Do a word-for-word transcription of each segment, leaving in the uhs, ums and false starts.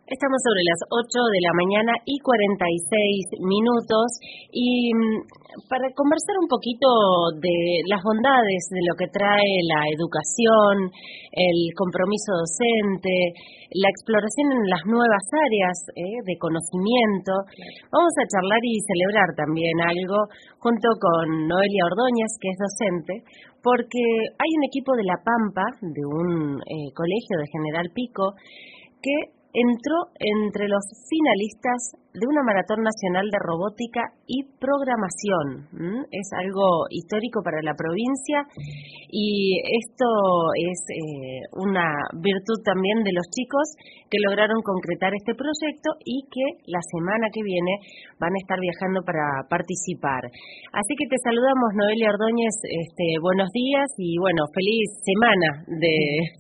Estamos sobre las ocho de la mañana y cuarenta y seis minutos y para conversar un poquito de las bondades de lo que trae la educación, el compromiso docente, la exploración en las nuevas áreas eh, de conocimiento, vamos a charlar y celebrar también algo junto con Noelia Ordóñez, que es docente, porque hay un equipo de La Pampa, de un eh, colegio de General Pico, que entró entre los finalistas de una maratón nacional de robótica y programación. ¿Mm? Es algo histórico para la provincia y esto es eh, una virtud también de los chicos que lograron concretar este proyecto y que la semana que viene van a estar viajando para participar. Así que te saludamos, Noelia Ordóñez, este, buenos días y bueno, feliz semana de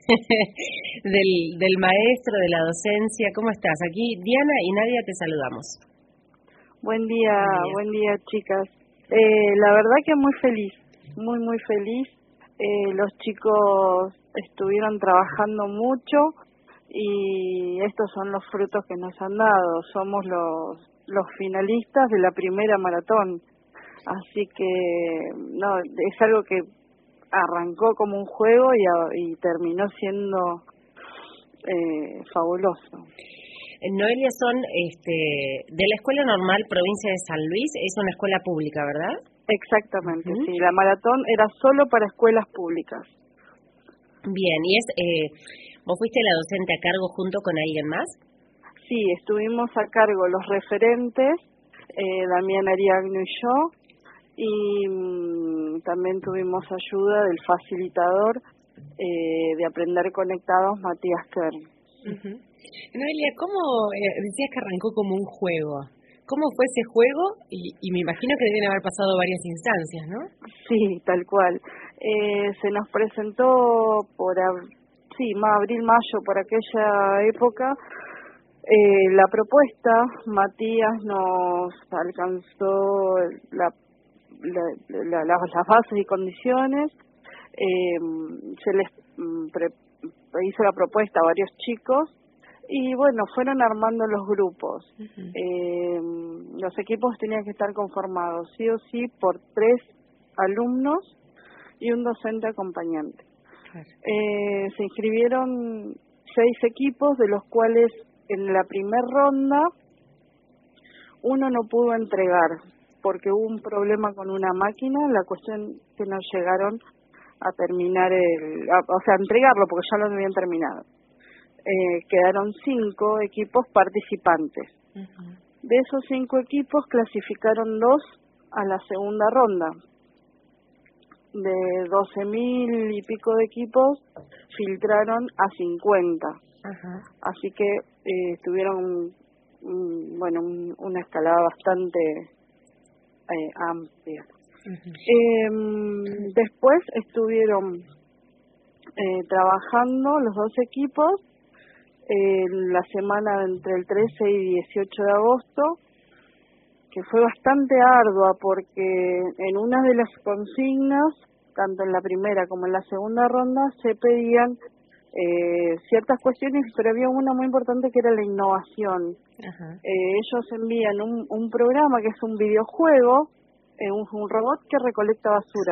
del, del maestro, de la docencia. ¿Cómo estás? Aquí Diana y Nadia te saludamos. Buen día, buen día, buen día chicas. Eh, la verdad que muy feliz, muy muy feliz. Eh, los chicos estuvieron trabajando mucho y estos son los frutos que nos han dado. Somos los los finalistas de la primera maratón, así que no es algo que arrancó como un juego y, a, y terminó siendo eh, fabuloso. Noelia, son este, de la Escuela Normal Provincia de San Luis, es una escuela pública, ¿verdad? Exactamente, Uh-huh. sí, la maratón era solo para escuelas públicas. Bien, ¿y es eh, vos fuiste la docente a cargo junto con alguien más? Sí, estuvimos a cargo los referentes, eh, Damián Ariagno y yo, y mmm, también tuvimos ayuda del facilitador eh, de Aprender Conectados, Matías Kern. Uh-huh. Noelia, ¿cómo eh, decías que arrancó como un juego? ¿Cómo fue ese juego? Y, y me imagino que deben haber pasado varias instancias, ¿no? Sí, tal cual. Eh, se nos presentó por, ab- sí, más abril, mayo, por aquella época, eh, la propuesta. Matías nos alcanzó la, la, la, la, las bases y condiciones. Eh, se les mm, pre, hizo la propuesta a varios chicos. Y bueno, fueron armando los grupos. Uh-huh. Eh, los equipos tenían que estar conformados sí o sí por tres alumnos y un docente acompañante. Claro. Eh, se inscribieron seis equipos, de los cuales en la primera ronda uno no pudo entregar porque hubo un problema con una máquina. La cuestión que no llegaron a terminar el, a, o sea, a entregarlo porque ya lo habían terminado. Eh, quedaron cinco equipos participantes. Uh-huh. De esos cinco equipos clasificaron dos a la segunda ronda. De doce mil y pico de equipos filtraron a cincuenta. Uh-huh. Así que eh, tuvieron um, bueno un, una escalada bastante eh, amplia. Uh-huh. Eh, después estuvieron eh, trabajando los dos equipos en la semana entre el trece y dieciocho de agosto, que fue bastante ardua porque en una de las consignas, tanto en la primera como en la segunda ronda, se pedían eh, ciertas cuestiones, pero había una muy importante que era la innovación. Uh-huh. Eh, ellos envían un, un programa que es un videojuego, eh, un, un robot que recolecta basura.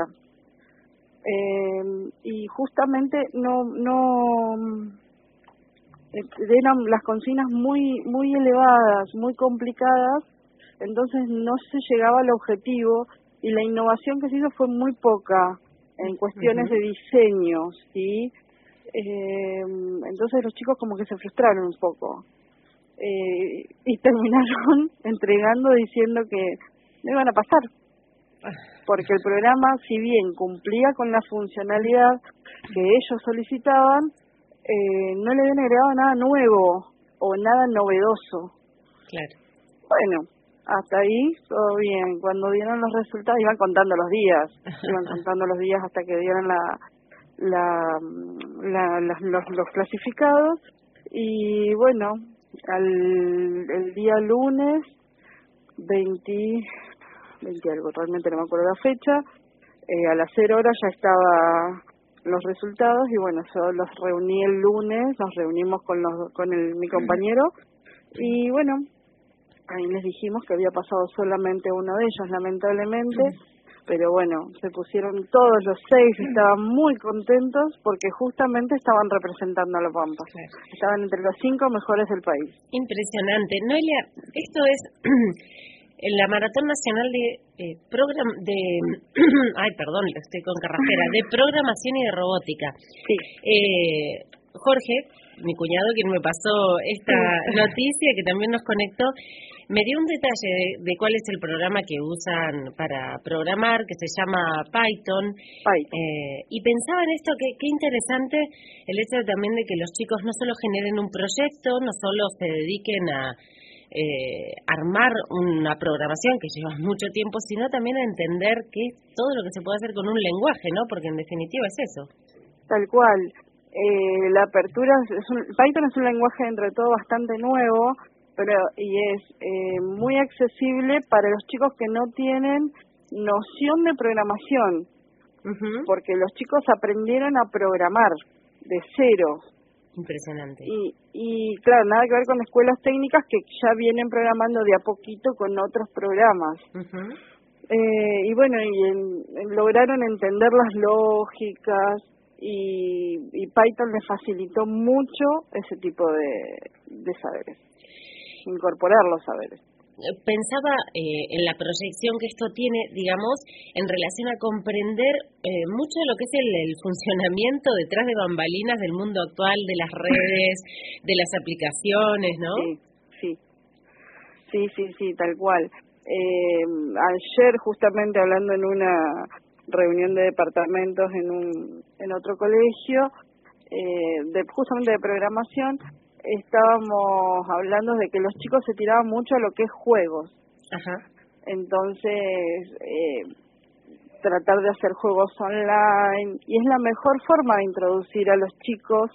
Eh, y justamente no... no eran las consignas muy muy elevadas, muy complicadas, entonces no se llegaba al objetivo y la innovación que se hizo fue muy poca en cuestiones uh-huh. de diseño, ¿sí? Eh, entonces los chicos como que se frustraron un poco eh, y terminaron entregando diciendo que no iban a pasar, porque el programa, si bien cumplía con la funcionalidad que ellos solicitaban, Eh, no le habían agregado nada nuevo o nada novedoso. Claro. Bueno, hasta ahí todo bien. Cuando dieron los resultados, iban contando los días, iban contando los días hasta que dieron la, la, la, la los, los clasificados. Y bueno, al el día lunes veinte, veinte algo, realmente no me acuerdo la fecha, eh, a las cero horas ya estaba los resultados y bueno, yo los reuní el lunes, nos reunimos con los con el, mi compañero Y bueno, ahí les dijimos que había pasado solamente uno de ellos, lamentablemente, pero bueno, se pusieron todos los seis, estaban muy contentos porque justamente estaban representando a La Pampa. Estaban entre los cinco mejores del país. Impresionante. Noelia, esto es en la Maratón Nacional de eh, program de ay, perdón, estoy con carrasquera, de programación y de robótica. Sí. Eh, Jorge, mi cuñado, quien me pasó esta noticia, que también nos conectó, me dio un detalle de, de cuál es el programa que usan para programar, que se llama Python. Python. Eh, y pensaba en esto, que qué interesante el hecho también de que los chicos no solo generen un proyecto, no solo se dediquen a eh, armar una programación que lleva mucho tiempo, sino también a entender qué es todo lo que se puede hacer con un lenguaje, ¿no? Porque en definitiva es eso. Tal cual. Eh, la apertura, es un, Python es un lenguaje entre todo bastante nuevo, pero y es eh, muy accesible para los chicos que no tienen noción de programación, Uh-huh. porque los chicos aprendieron a programar de cero. Impresionante. Y, y claro, nada que ver con escuelas técnicas que ya vienen programando de a poquito con otros programas. Uh-huh. Eh, y bueno, y en, en lograron entender las lógicas y, y Python les facilitó mucho ese tipo de, de saberes, incorporar los saberes. Pensaba eh, en la proyección que esto tiene, digamos, en relación a comprender eh, mucho de lo que es el, el funcionamiento detrás de bambalinas del mundo actual, de las redes, de las aplicaciones, ¿no? Sí, sí, sí, sí, sí, tal cual. Eh, ayer, justamente hablando en una reunión de departamentos en un en otro colegio, eh, de justamente de programación, estábamos hablando de que los chicos se tiraban mucho a lo que es juegos. Ajá. Entonces, eh, tratar de hacer juegos online, y es la mejor forma de introducir a los chicos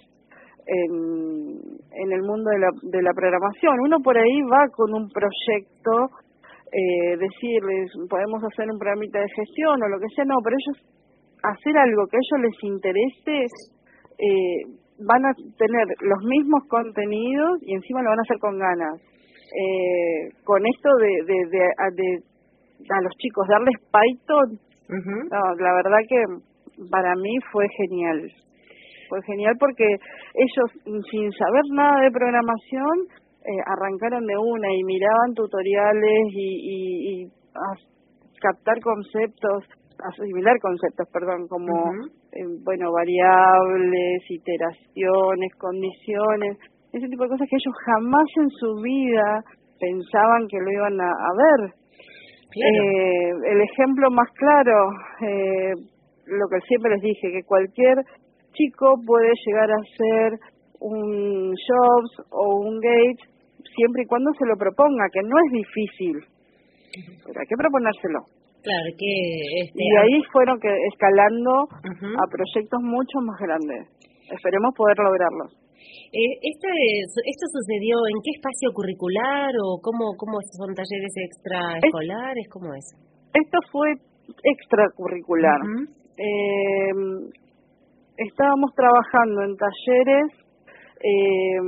en, en el mundo de la, de la programación. Uno por ahí va con un proyecto, eh, decirles, podemos hacer un programita de gestión o lo que sea, no, pero ellos, hacer algo que a ellos les interese, eh, van a tener los mismos contenidos y encima lo van a hacer con ganas. Eh, con esto de, de, de, de, de a los chicos darles Python, Uh-huh. no, la verdad que para mí fue genial. Fue genial porque ellos, sin saber nada de programación, eh, arrancaron de una y miraban tutoriales y, y, y a captar conceptos, asimilar conceptos, perdón, como, Uh-huh. eh, bueno, variables, iteraciones, condiciones, ese tipo de cosas que ellos jamás en su vida pensaban que lo iban a, a ver. Claro. Eh, el ejemplo más claro, eh, lo que siempre les dije, que cualquier chico puede llegar a ser un Jobs o un Gates siempre y cuando se lo proponga, que no es difícil, pero hay que proponérselo. Claro, que este, Y ahí fueron que escalando uh-huh. a proyectos mucho más grandes. Esperemos poder lograrlos. Eh, este, ¿Esto sucedió en qué espacio curricular o cómo, cómo son talleres extraescolares? ¿Cómo es? Esto fue extracurricular. Uh-huh. Eh, estábamos trabajando en talleres eh,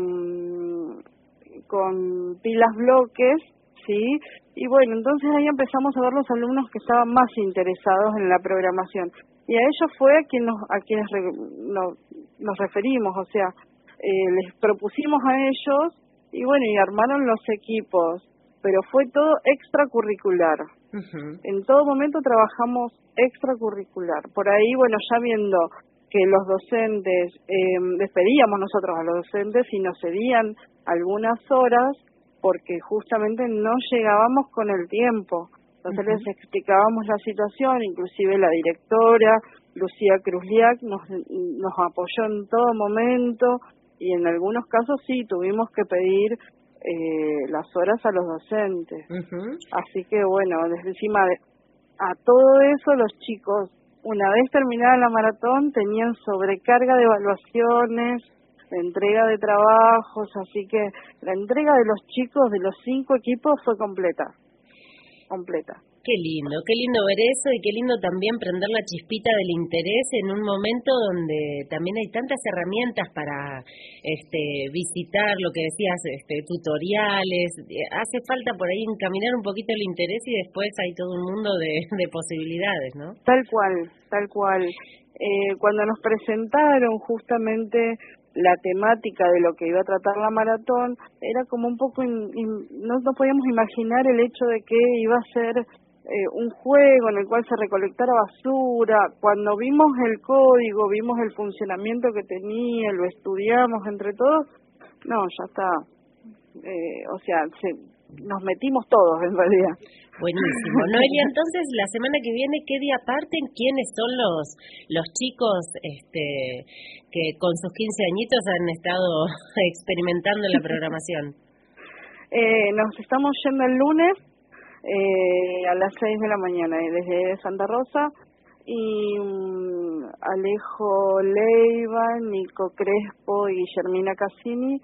con pilas bloques, ¿sí? Y bueno, entonces ahí empezamos a ver los alumnos que estaban más interesados en la programación. Y a ellos fue a, quien nos, a quienes re, no, nos referimos, o sea, eh, les propusimos a ellos y bueno, y armaron los equipos, pero fue todo extracurricular. Uh-huh. En todo momento trabajamos extracurricular. Por ahí, bueno, ya viendo que los docentes, eh, les pedíamos nosotros a los docentes y nos cedían algunas horas porque justamente no llegábamos con el tiempo. Entonces uh-huh. les explicábamos la situación, inclusive la directora, Lucía Cruzliak, nos, nos apoyó en todo momento y en algunos casos sí, tuvimos que pedir eh, las horas a los docentes. Uh-huh. Así que bueno, desde encima de a todo eso los chicos, una vez terminada la maratón, tenían sobrecarga de evaluaciones, de entrega de trabajos, así que la entrega de los chicos de los cinco equipos fue completa, completa. Qué lindo, qué lindo ver eso y qué lindo también prender la chispita del interés en un momento donde también hay tantas herramientas para este, visitar, lo que decías, este, tutoriales. Hace falta por ahí encaminar un poquito el interés y después hay todo un mundo de, de posibilidades, ¿no? Tal cual, tal cual. Eh, cuando nos presentaron justamente la temática de lo que iba a tratar la maratón, era como un poco, in, in, no, no podíamos imaginar el hecho de que iba a ser eh, un juego en el cual se recolectara basura. Cuando vimos el código, vimos el funcionamiento que tenía, lo estudiamos entre todos, no, ya está, eh, o sea, se, nos metimos todos en realidad. Buenísimo. Noelia, entonces la semana que viene, ¿qué día parten? ¿Quiénes son los los chicos este que con sus quince añitos han estado experimentando la programación? Eh, nos estamos yendo el lunes eh, a las seis de la mañana desde Santa Rosa y um, Alejo Leiva, Nico Crespo y Guillermina Cassini,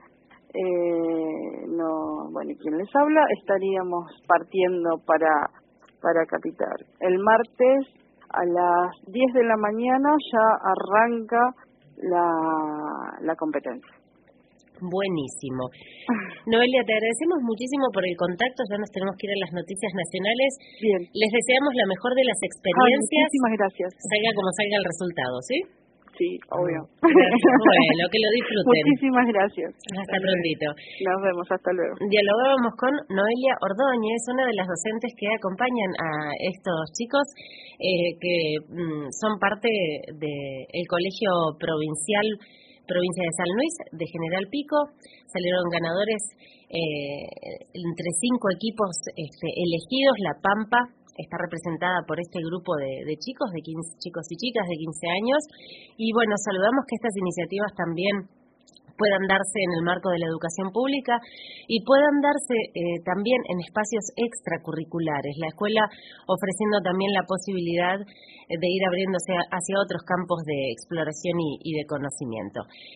eh, no, bueno, ¿y quién les habla? Estaríamos partiendo para para Capital. El martes a las diez de la mañana ya arranca la, la competencia. Buenísimo. Noelia, te agradecemos muchísimo por el contacto, ya nos tenemos que ir a las noticias nacionales. Bien. Les deseamos la mejor de las experiencias. Ay, muchísimas gracias. Salga como salga el resultado, ¿sí? Sí, obvio. Bueno, que lo disfruten. Muchísimas gracias. Hasta prontito. Nos vemos, hasta luego. Dialogábamos con Noelia Ordóñez, una de las docentes que acompañan a estos chicos eh, que mm, son parte del Colegio Provincial Provincia de San Luis, de General Pico. Salieron ganadores eh, entre cinco equipos este, elegidos. La Pampa está representada por este grupo de, de chicos, de quince, chicos y chicas de quince años. Y bueno, saludamos que estas iniciativas también puedan darse en el marco de la educación pública y puedan darse eh, también en espacios extracurriculares. La escuela ofreciendo también la posibilidad de ir abriéndose hacia otros campos de exploración y, y de conocimiento.